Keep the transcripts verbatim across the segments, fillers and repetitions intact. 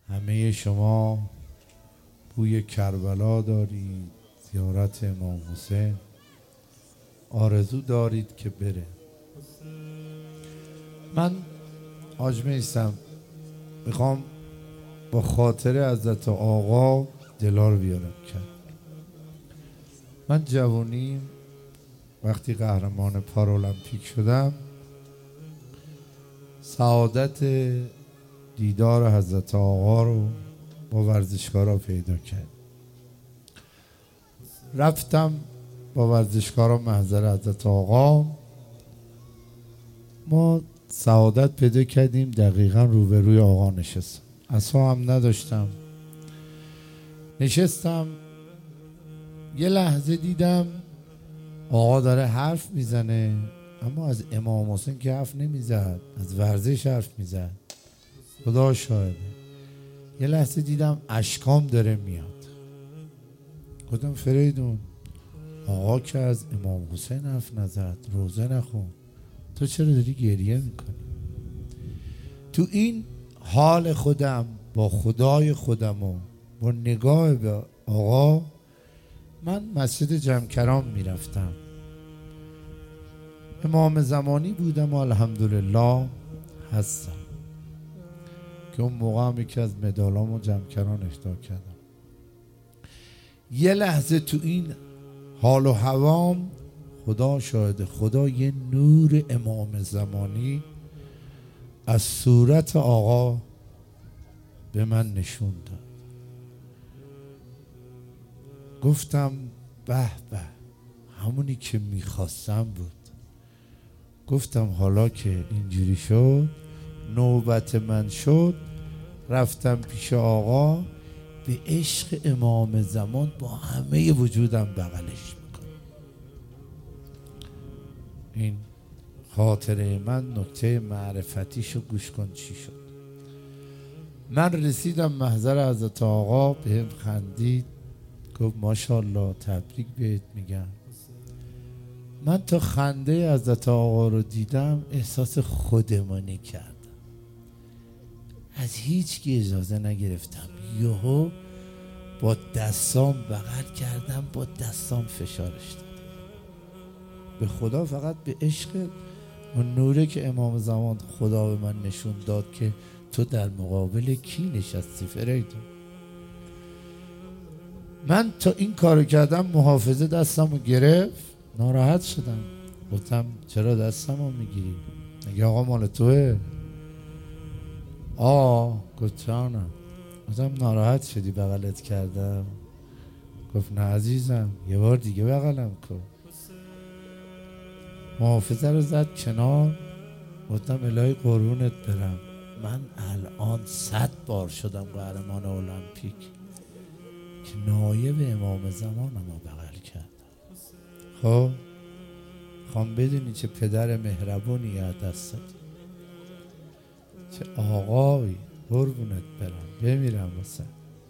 همه شما بوی کربلا دارید، زیارت امام حسین، آرزو دارید که بره. من حاج میثم میخوام با خاطر حضرت آقا دلا رو بیارم کرد. من جوانی وقتی قهرمان پارالمپیک شدم سعادت دیدار حضرت آقا رو با ورزشکارا پیدا کرد. رفتم با ورزشکارا محضر حضرت آقا، ما سعادت پیدا کردیم دقیقا روبروی آقا نشستم. عصا هم نداشتم، نشستم. یه لحظه دیدم آقا داره حرف میزنه، اما از امام حسین که حرف نمیزد، از ورزش حرف میزد. خدا شاهده. یه لحظه دیدم اشکام داره میاد. گفتم فریدون، آقا که از امام حسین حرف نزد، روزه نخون، تو چرا داری گریه میکنی؟ تو این حال خودم با خدای خودم و با نگاه به آقا من مسجد جمکران میرفتم. امام زمانی بودم و الحمدلله هستم که اون موقع هم یکی از مدالامو جمکران اهدا کردم. یه لحظه تو این حال و هوام خدا شاهده، خدا یه نور امام زمانی از صورت آقا به من نشون داد. گفتم به به، همونی که میخواستم بود. گفتم حالا که اینجوری شد، نوبت من شد، رفتم پیش آقا، به عشق امام زمان با همه وجودم بغلش میکنم. این خاطره من، نکته معرفتیشو گوش کن چی شد. من رسیدم محضر حضرت آقا، بهم خندید، گفت ماشاءالله تبریک بهت میگم. من تا خنده حضرت آقا رو دیدم احساس خودمانی کردم، از هیچ کی اجازه نگرفتم. یهو با دستام بغل کردم، با دستام فشارش دادم. به خدا فقط به عشق اون نوره که امام زمان خدا به من نشون داد که تو در مقابل کی نشستی فریدون. من تا این کارو کردم محافظه دستمو گرفت، ناراحت شدم. گفتم چرا دستمو میگیری؟ میگه آقا مال توه. آه گفت جانم. گفتم ناراحت شدی بغلت کردم؟ گفت نه عزیزم، یه بار دیگه بغلم کن. محافظه رو زد کنار. گفتم الهی قربونت برم، من الان صد بار شدم قهرمان المپیک که نایب امام زمانم رو بغل کردم. خب خوام بدونی چه پدر مهربونی از دست دادی، چه آقایی، قربونت برم، بمیرم واسه.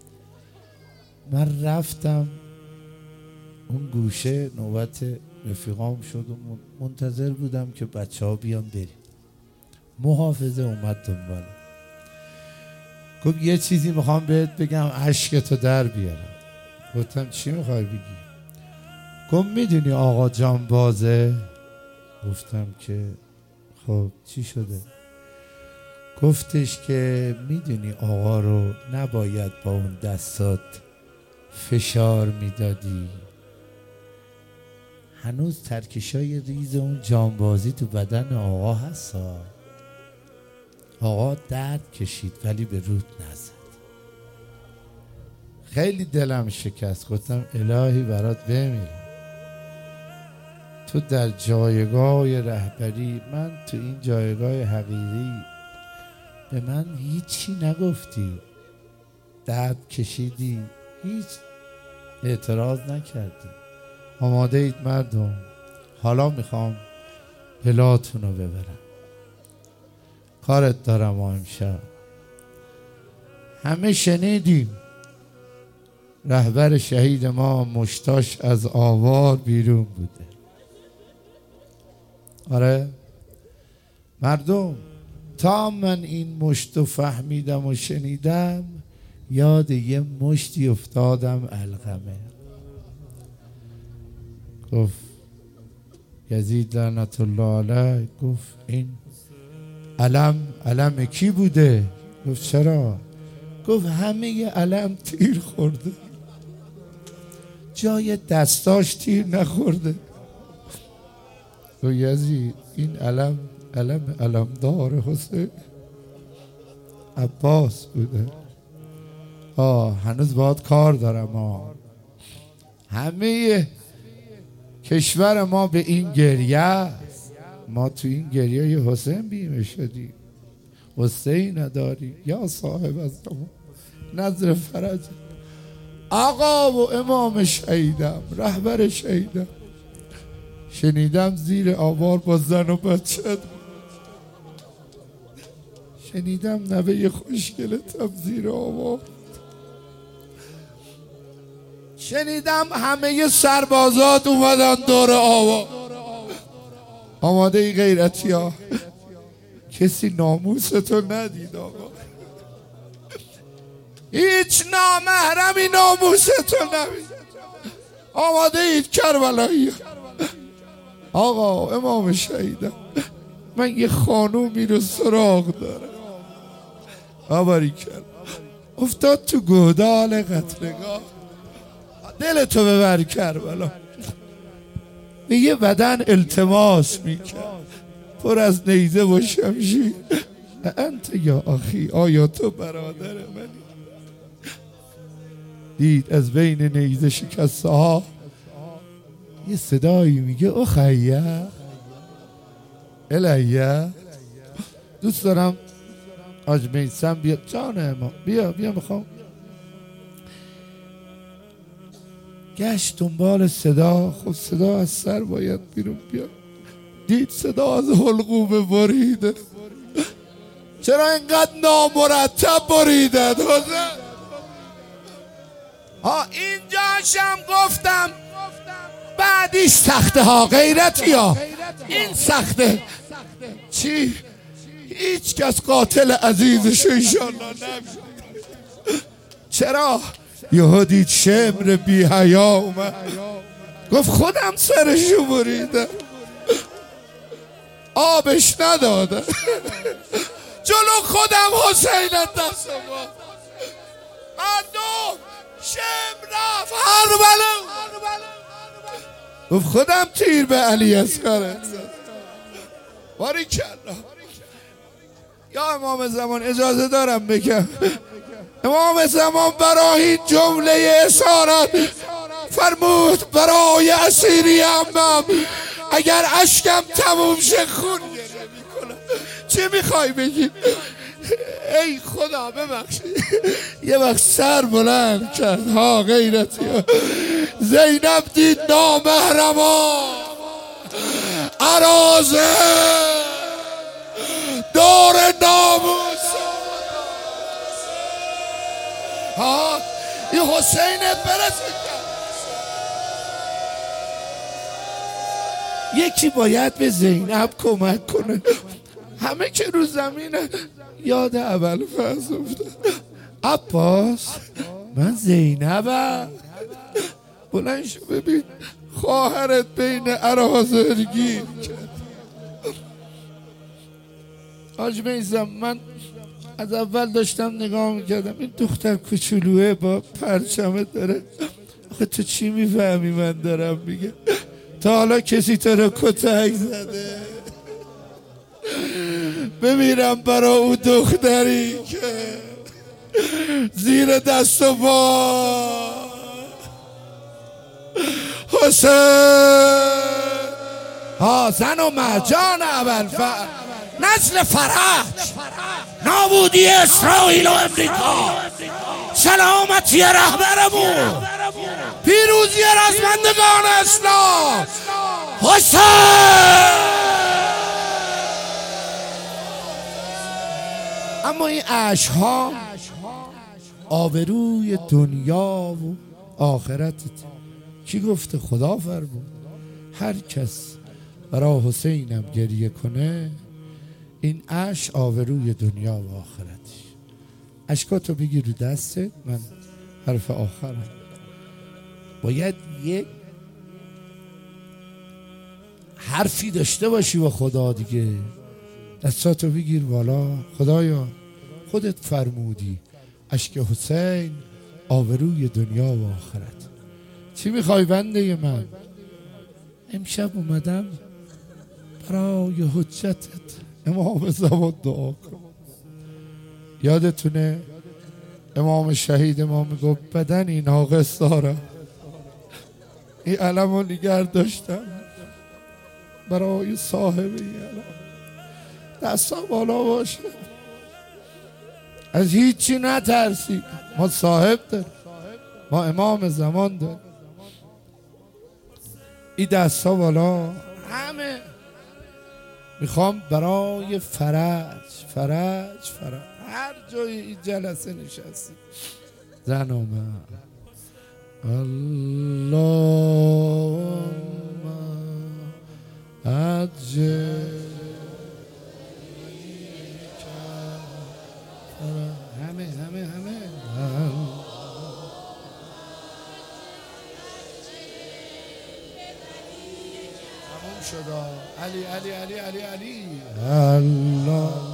من رفتم اون گوشه، نوبت رفیقام شد و منتظر بودم که بچه ها بیان بریم. محافظه اومد دنبالم، گفت یه چیزی میخوام بهت بگم اشکتو در بیارم. گفتم چی میخوای بگی؟ گفت میدونی آقا جانبازه؟ گفتم که خب چی شده؟ گفتش که میدونی آقا رو نباید با اون دستات فشار میدادی، هنوز ترکشای ریز اون جانبازی تو بدن آقا هست. آقا درد کشید ولی به رود نزد. خیلی دلم شکست. گفتم الهی برات بمیرم، تو در جایگاه رهبری، من تو این جایگاه حقیقی به من هیچی نگفتی، درد کشیدی، هیچ اعتراض نکردی. آماده اید مردم؟ حالا میخوام پلاتون رو ببرم، کارت دارم. ما امشب همه شنیدیم رهبر شهید ما مشتاش از آوار بیرون بوده. آره مردم، تا من این مشتو فهمیدم و شنیدم یاد یه مشتی افتادم علقمه. گفت یزید لعنت الله علیه، گفت این علم علم کی بوده؟ گفت چرا؟ گفت همه علم تیر خورده، جای دستاش تیر نخورده. گفت یزید این علم علم علمدار حسین عباس بوده. آه هنوز باید کار دارم. آه همه کشور ما به این گریه است. ما تو این گریه ی حسین بیمه شدیم. حسین نداری یا صاحب الزمان نظر فرج آقا و امام شهیدم، رهبر شهیدم. شنیدم زیر آوار با زن و بچه، شنیدم نوه خوشگلتم زیر آوار، شنیدم همه سربازات اومدن دور آوا. آماده ای غیرتی ها؟ کسی ناموستو ندید آقا، هیچ نامحرمی ناموستو ندید. آماده اید کربلایی آقا امام شهیدم؟ من یه خانومی رو سراغ دارم. آباری کرد افتاد تو گودال قتلگاه، دلتو ببر کربلا. به یه بدن التماس میکرد پر از نیزه و شمشیر. انت یا آخی، آیا تو برادر منی؟ دید از بین نیزه شکسته ها یه صدایی میگه اخیه الیه. دوست دارم حاج میثم بیا. جان امام بیا بیا میخوام. گشت دنبال صدا. خب صدا از سر باید بیرون بیا. دید صدا از حلقوم بریده. چرا اینقدر نامرتب بریده؟ ها اینجاشم گفتم بعدیش سخته ها غیرتی ها. این سخته چی؟ هیچ کس قاتل عزیزش انشالله نمیشه. چرا؟ یهو دید شمر بی حیا اومد گفت خودم سرشو بریدم، آبش نداده جلو خودم حسین دست ما مردم شمر رفت هر بلو. گفت خودم تیر به علی اصغر باری کلا. یا امام زمان اجازه دارم بگم، امام زمان برای این جمله اسارت فرمود برای اسیری امم اگر اشکم تموم شه خون گره میکنم. چی میخوای بگی؟ ای خدا ببخشید. یه وقت سر بلند کرد ها غیرتی ها. زینب دید نامحرما عرازه دور ناموس ها. این حسین برسید. یکی باید به زینب کمک کنه. همه که رو زمینه یاد اول فرض افتاد. عباس من زینبم. بلند شو ببین خواهرت بین اراذل گیر کرد. حاج میثم من از اول داشتم نگاه میکردم این دختر کوچولوه با پرچمه داره. آخه تو چی میفهمی من دارم میگه؟ تا حالا کسی تو رو کتک زده؟ بمیرم برا او دختری که زیر دست و پا حسین ها زن و مرجان ابوالفضل نسل فرج نابودی اسرائیل و امریکا سلامتی رهبرمون پیروزی رزمندگان اسلام حسین. اما این اشک‌ها آبروی دنیا و آخرتت. کی گفته؟ خدا فرمود هر کس برای حسینم گریه کنه این اشک آبروی دنیا و آخرتش. اشکاتو بگیر رو دستت. من حرف آخرم. باید یک حرفی داشته باشی با خدا دیگه. دستاتو بگیر بالا. خدایا خودت فرمودی اشک حسین آبروی دنیا و آخرت. چی میخوای بنده من؟ امشب اومدم برای حجتت امام زمان دعا کن. یادتونه امام شهید ما میگفت بدنی ناقص دارم، این علم رو نگر داشتم برای صاحب این علم. دستا بالا باشه، از هیچی نترسی. ما صاحب داریم، ما امام زمان داریم. این دستا بالا. همه میخوام برای فرج فرج فرج هر جای این جلسه نشستی زن و من اللهم عجل همه همه همه تموم شد. علی علی علی علی علی الله